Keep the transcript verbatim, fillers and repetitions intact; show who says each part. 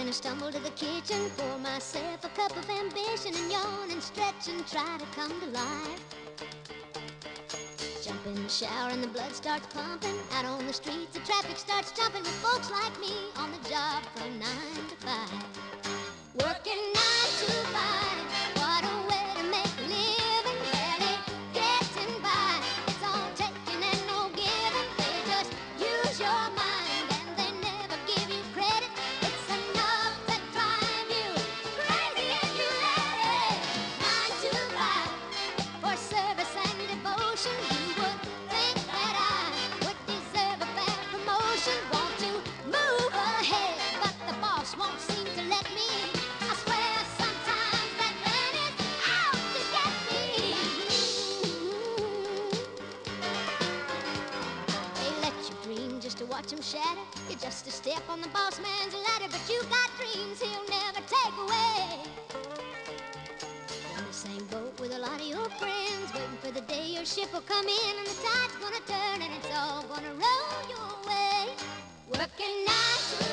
Speaker 1: gonna stumble to the kitchen, pour myself a cup of ambition, and yawn and stretch and try to come to life. Jump in the shower and the blood starts pumping. Out on the streets the traffic starts jumping with folks like me on the job from nine to five. Working nine to five, what a way to make a living. Barely getting by, it's all taking and no giving. They just use your mind and they never give you credit. It's enough to drive you crazy if you let it. Nine to five, for service and devotion. You would think that I would deserve a bad promotion. Want to move ahead, but the boss won't seem to let me. I swear sometimes that man is out to get me. They let you dream just to watch him shatter. You're just a step on the boss man's ladder, but you got dreams he'll never take away. In the same boat with a lot of your friends, waiting for the day your ship will come in and the tide's gonna turn and it's all gonna roll your way. Working nine to